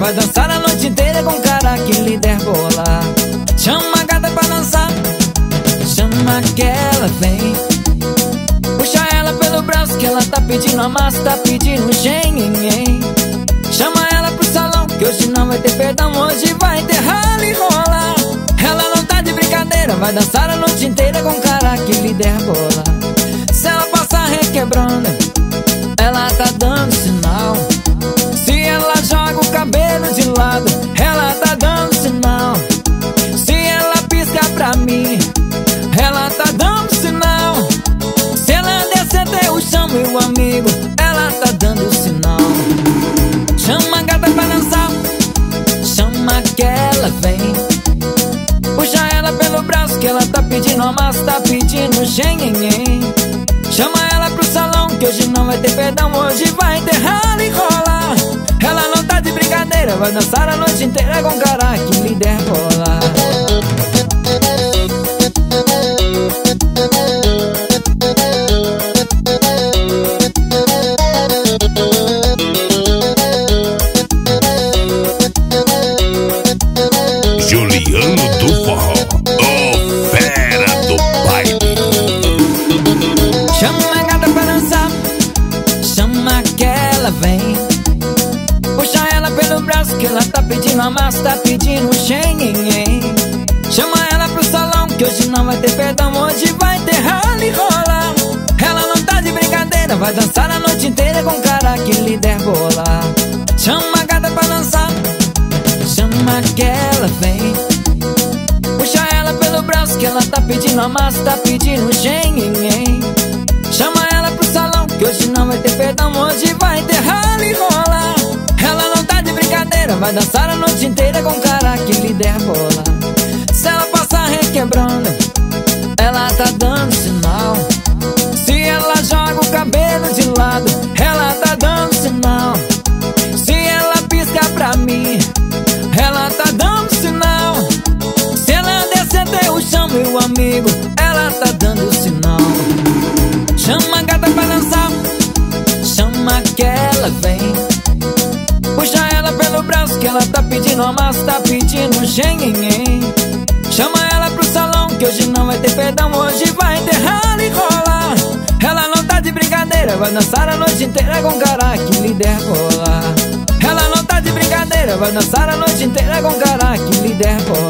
vai dançar a noite inteira com o cara que lhe der bola. Chama a gata pra dançar, chama que ela vem. Puxa ela pelo braço que ela tá pedindo amassa, tá pedindo xenhenhen. Chama ela pro salão que hoje não vai ter perdão, hoje vai ter rala e rola. Ela não tá de brincadeira, vai dançar a noite inteira com o cara que lhe der bola. Se ela passar requebrando, ela tá dando sinal. Se ela joga o cabelo de lado, ela tá dando sinal. Se ela pisca pra mim, ela tá dando sinal. Se ela descer até o chão, meu amigo, ela tá dando sinal. Chama a gata pra dançar, chama que ela vem. Puxa ela pelo braço que ela tá pedindo amassa, tá pedindo xenhenhen. Chama ela pro salão que hoje não vai ter perdão, hoje vai ter rala e rola. Ela não tá de brincadeira, vai dançar a noite inteira com o cara que lhe der bola. Juliano do Forró, o fera do baile. Chama a gata pra dançar, chama que ela vem. Puxa ela pelo braço que ela tá pedindo amassa, tá pedindo xenhenhen. Chama ela pro salão que hoje não vai ter perdão, hoje vai ter rala e rola. Ela não tá de brincadeira, vai dançar a noite inteira com o cara que lhe der bola. Chama a gata pra dançar, chama que ela vem. Puxa ela pelo braço que ela tá pedindo amassa, tá pedindo xenhenhen. Chama ela pro salão que hoje não vai ter perdão, hoje vai ter rala e rola. Ela não tá de brincadeira, vai dançar a noite inteira com o cara que lhe der bola. Se ela passar requebrando, ela tá dando sinal. Se ela joga o cabelo de lado, ela tá dando sinal. Se ela pisca pra mim, ela tá dando sinal. Se ela descer até o chão, meu amigo, ela tá dando sinal. Chama a gata pra dançar, chama que ela vem. Puxa ela pelo braço que ela tá pedindo amassa, tá pedindo xenhenhen. Chama ela pro salão que hoje não vai ter perdão, hoje vai ter rala e rola. Ela não tá de brincadeira, vai dançar a noite inteira com o cara que lhe der bola. Ela não tá de brincadeira, vai dançar a noite inteira com o cara que lhe der bola.